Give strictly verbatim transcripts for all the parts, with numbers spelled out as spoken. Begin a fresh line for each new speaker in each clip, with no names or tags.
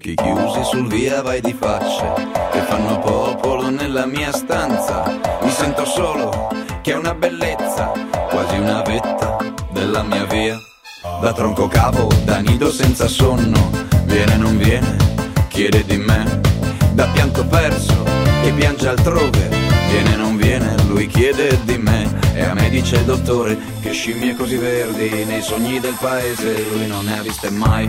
occhi chiusi sul via vai di facce che fanno popolo nella mia stanza. Mi sento solo, che è una bellezza, quasi una vetta della mia via. Da tronco cavo, da nido senza sonno, viene non viene, chiede di me. Da pianto perso, che piange altrove, viene non viene, lui chiede di me. E a me dice il dottore che scimmie così verdi nei sogni del paese lui non ne ha viste mai.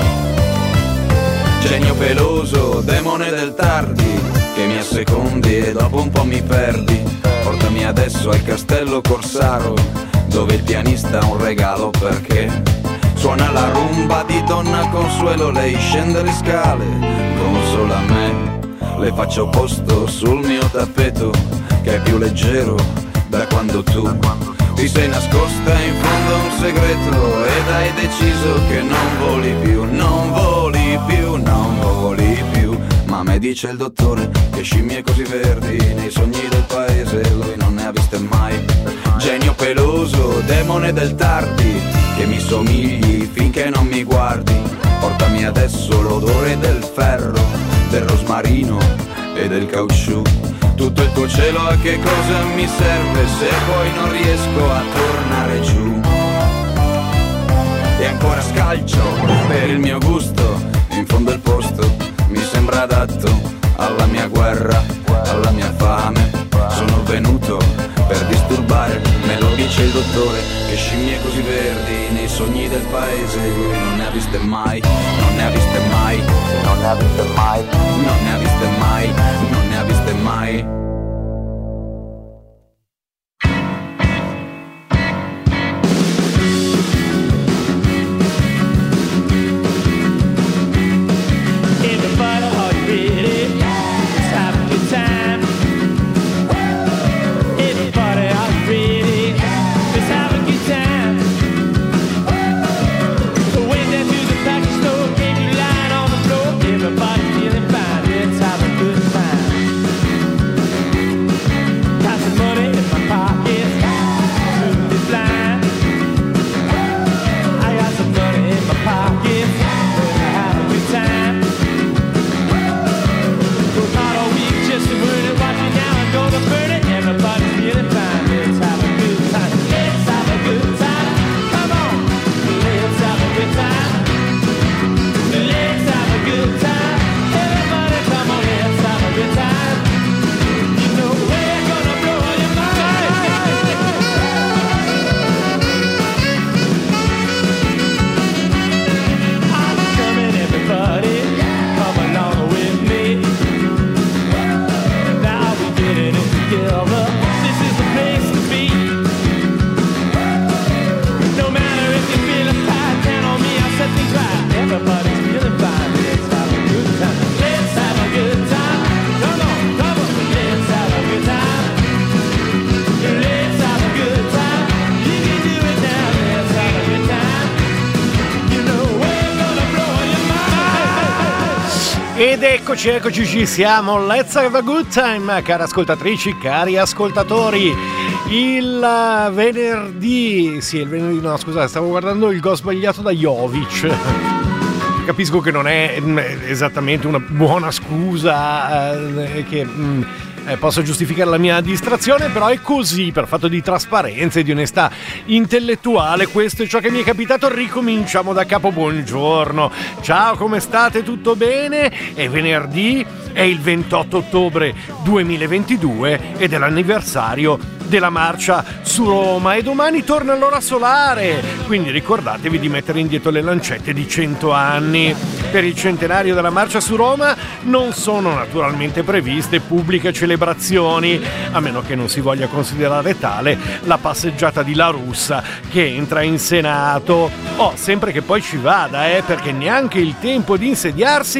Genio peloso, demone del tardi, che mi assecondi e dopo un po' mi perdi. Portami adesso al castello Corsaro, dove il pianista ha un regalo perché suona la rumba di Donna Consuelo. Lei scende le scale, consola me, le faccio posto sul mio tappeto che è più leggero da quando tu ti sei nascosta in fondo a un segreto ed hai deciso che non voli più, non voli più, non voli più. Ma me dice il dottore che scimmie così verdi nei sogni del paese lui non ne ha viste mai. Genio peloso, demone del tardi, che mi somigli finché non mi guardi. Portami adesso l'odore del ferro, del rosmarino e del caucciù. Tutto il tuo cielo a che cosa mi serve se poi non riesco a tornare giù. E ancora scalcio per il mio gusto, in fondo il posto mi sembra adatto alla mia guerra, alla mia fame. Sono venuto per disturbare, me lo dice il dottore che scimmie così verdi nei sogni del paese lui non ne ha viste mai, non ne ha viste mai, non ne ha viste mai, non ne ha viste mai, non ne ha viste mai.
Ed eccoci, eccoci, ci siamo. Let's have a good time, care ascoltatrici, cari ascoltatori. Il venerdì, sì, il venerdì, no, scusate, stavo guardando il gol sbagliato da Jovic. Capisco che non è esattamente una buona scusa eh, che mh, eh, possa giustificare la mia distrazione, però è così, per fatto di trasparenza e di onestà intellettuale. Questo è ciò che mi è capitato. Ricominciamo da capo. Buongiorno, ciao, come state? Tutto bene? È venerdì, è il ventotto ottobre duemilaventidue ed è l'anniversario della marcia su Roma e domani torna l'ora solare, quindi ricordatevi di mettere indietro le lancette di cento anni. Per il centenario della marcia su Roma non sono naturalmente previste pubbliche celebrazioni, a meno che non si voglia considerare tale la passeggiata di La Russa che entra in Senato. Oh, sempre che poi ci vada, eh, perché neanche il tempo di insediarsi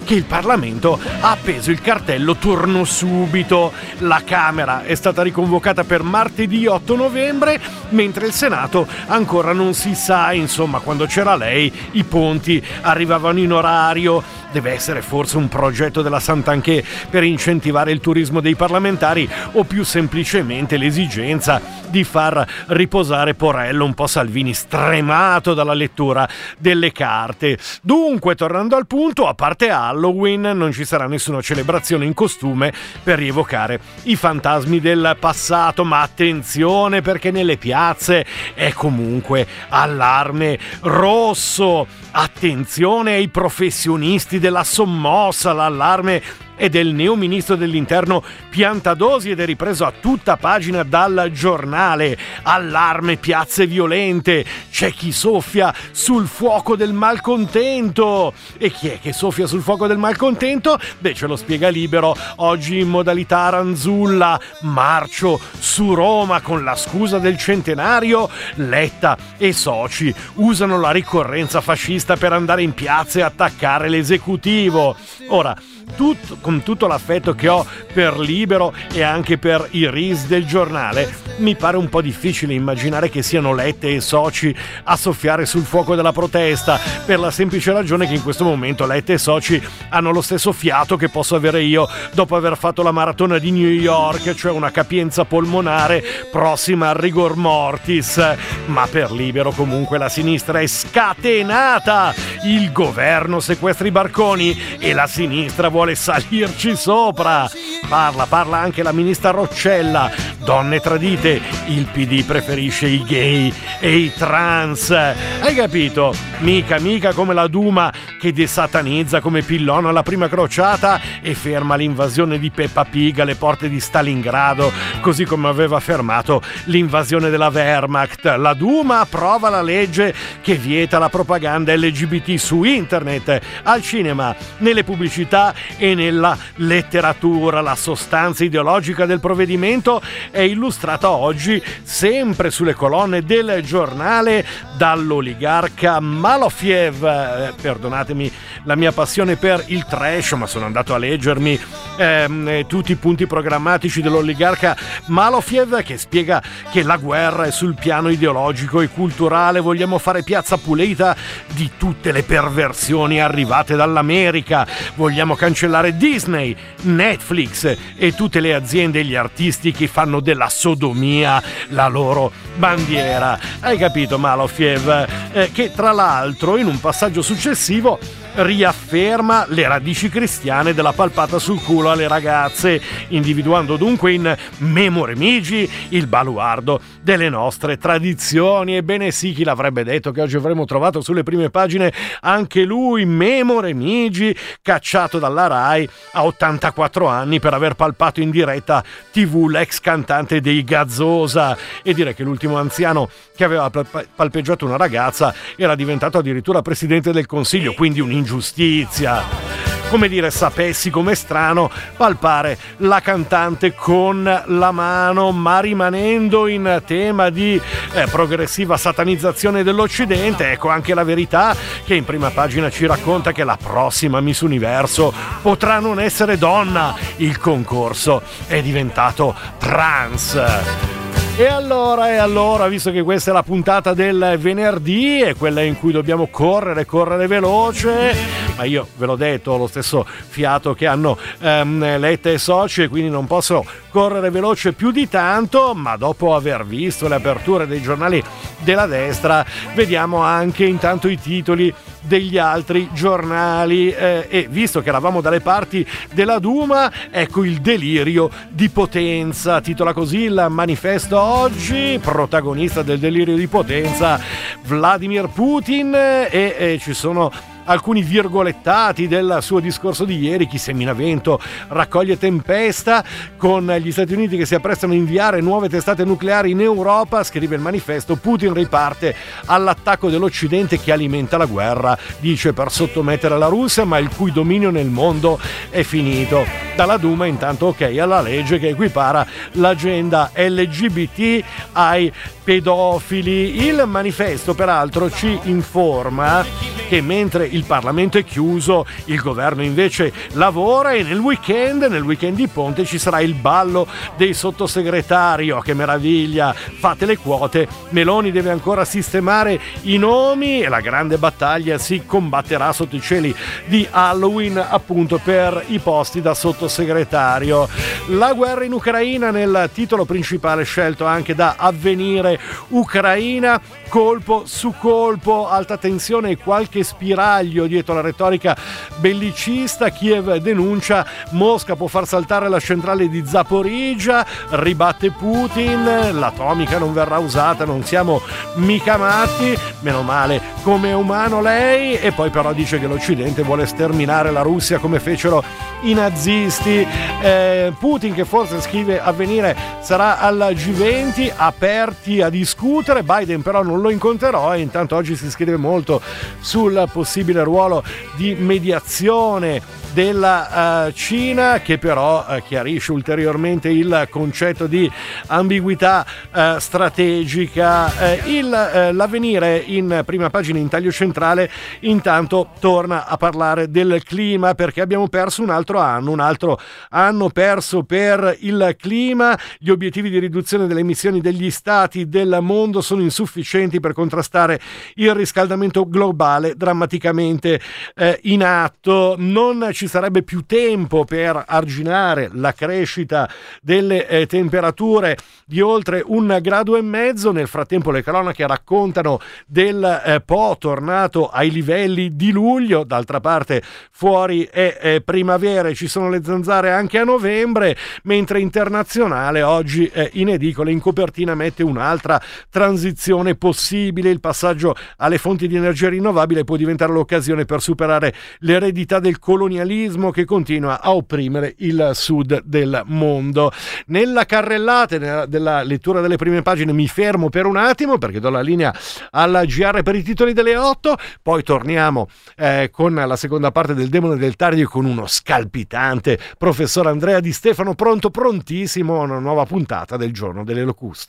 che il Parlamento ha appeso il cartello turno subito. La Camera è stata riconvocata per martedì otto novembre, mentre il Senato ancora non si sa. Insomma, quando c'era lei i ponti arrivavano in orario. Deve essere forse un progetto della Santanchè per incentivare il turismo dei parlamentari, o più semplicemente l'esigenza di far riposare Porello, un po' Salvini stremato dalla lettura delle carte. Dunque, tornando al punto, a parte Halloween non ci sarà nessuna celebrazione in costume per rievocare i fantasmi del passato, ma attenzione, perché nelle piazze è comunque allarme rosso. Attenzione ai professionisti della sommossa, l'allarme è del neo ministro dell'interno Piantadosi ed è ripreso a tutta pagina dal Giornale. Allarme piazze violente, c'è chi soffia sul fuoco del malcontento. E chi è che soffia sul fuoco del malcontento? Beh, ce lo spiega Libero oggi in modalità Aranzulla. Marcio su Roma con la scusa del centenario. Letta e soci usano la ricorrenza fascista per andare in piazza e attaccare l'esecutivo. Ora, Tutto, con tutto l'affetto che ho per Libero e anche per i R I S del Giornale, mi pare un po' difficile immaginare che siano Lette e soci a soffiare sul fuoco della protesta, per la semplice ragione che in questo momento Lette e soci hanno lo stesso fiato che posso avere io dopo aver fatto la maratona di New York, cioè una capienza polmonare prossima al rigor mortis. Ma per Libero comunque la sinistra è scatenata. Il governo sequestra i barconi e la sinistra vuole salirci sopra. Parla, parla anche la ministra Roccella. Donne tradite, il P D preferisce i gay e i trans. Hai capito? Mica, mica come la Duma che desatanizza come Pillon alla prima crociata e ferma l'invasione di Peppa Pig alle porte di Stalingrado, così come aveva fermato l'invasione della Wehrmacht. La Duma approva la legge che vieta la propaganda L G B T su internet, al cinema, nelle pubblicità e nella letteratura. La sostanza ideologica del provvedimento è illustrata oggi sempre sulle colonne del Giornale dall'oligarca Malofiev. Eh, perdonatemi la mia passione per il trash, ma sono andato a leggermi ehm, tutti i punti programmatici dell'oligarca Malofiev, che spiega che la guerra è sul piano ideologico e culturale. Vogliamo fare piazza pulita di tutte le perversioni arrivate dall'America. Vogliamo cancellare Disney, Netflix e tutte le aziende e gli artisti che fanno della sodomia la loro bandiera. Hai capito, Malofiev? Eh, che tra l'altro in un passaggio successivo riafferma le radici cristiane della palpata sul culo alle ragazze, individuando dunque in Memo Remigi il baluardo delle nostre tradizioni. Ebbene sì, chi l'avrebbe detto che oggi avremmo trovato sulle prime pagine anche lui, Memo Remigi, cacciato dalla Rai a ottantaquattro anni per aver palpato in diretta tivù l'ex cantante dei Gazzosa, e dire che l'ultimo anziano che aveva palpeggiato una ragazza era diventato addirittura presidente del Consiglio, quindi un ingiustizia. Come dire, sapessi com'è strano palpare la cantante con la mano, ma rimanendo in tema di eh, progressiva satanizzazione dell'Occidente. Ecco anche la Verità, che in prima pagina ci racconta che la prossima Miss Universo potrà non essere donna, il concorso è diventato trans. E allora, e allora, visto che questa è la puntata del venerdì, è quella in cui dobbiamo correre, correre veloce, ma io ve l'ho detto, ho lo stesso fiato che hanno ehm, Letta e soci, e quindi non posso correre veloce più di tanto, ma dopo aver visto le aperture dei giornali della destra, vediamo anche intanto i titoli degli altri giornali, eh, e visto che eravamo dalle parti della Duma, ecco il delirio di potenza, titola così il manifesto oggi. Protagonista del delirio di potenza Vladimir Putin, e, e ci sono alcuni virgolettati del suo discorso di ieri: chi semina vento raccoglie tempesta, con gli Stati Uniti che si apprestano a inviare nuove testate nucleari in Europa. Scrive il manifesto: Putin riparte all'attacco dell'Occidente che alimenta la guerra, dice, per sottomettere la Russia, ma il cui dominio nel mondo è finito. Dalla Duma intanto ok alla legge che equipara l'agenda L G B T ai pedofili. Il manifesto peraltro ci informa che mentre il Parlamento è chiuso il governo invece lavora, e nel weekend, nel weekend di ponte ci sarà il ballo dei sottosegretari. Oh, che meraviglia, fate le quote, Meloni deve ancora sistemare i nomi e la grande battaglia si combatterà sotto i cieli di Halloween appunto per i posti da sottosegretario. La guerra in Ucraina nel titolo principale scelto anche da Avvenire Ucraina, colpo su colpo, alta tensione e qualche spiraglio dietro la retorica bellicista. Kiev denuncia Mosca può far saltare la centrale di Zaporizhzhia, ribatte Putin, l'atomica non verrà usata, non siamo mica matti, meno male come umano lei, e poi però dice che l'Occidente vuole sterminare la Russia come fecero i nazisti. eh, Putin, che forse, scrive Avvenire, sarà al G venti, aperti a discutere. Biden però non lo incontrerò, e intanto oggi si scrive molto sul possibile ruolo di mediazione della uh, Cina, che però uh, chiarisce ulteriormente il concetto di ambiguità uh, strategica. Uh, il, uh, l'Avvenire in prima pagina in taglio centrale intanto torna a parlare del clima, perché abbiamo perso un altro anno, un altro anno perso per il clima. Gli obiettivi di riduzione delle emissioni degli stati del mondo sono insufficienti per contrastare il riscaldamento globale drammaticamente eh, in atto. Non ci sarebbe più tempo per arginare la crescita delle eh, temperature di oltre un grado e mezzo. Nel frattempo le cronache raccontano del eh, Po tornato ai livelli di luglio. D'altra parte fuori è eh, primavera e ci sono le zanzare anche a novembre, mentre Internazionale oggi eh, in edicola in copertina mette un'altra transizione possibile. Il passaggio alle fonti di energia rinnovabile può diventare l'occasione per superare l'eredità del colonialismo che continua a opprimere il sud del mondo. Nella carrellata nella, della lettura delle prime pagine mi fermo per un attimo, perché do la linea alla G R per i titoli delle otto, poi torniamo eh, con la seconda parte del Demone del Tardi con uno scalpitante professor Andrea Di Stefano, pronto prontissimo a una nuova puntata del Giorno delle Locuste.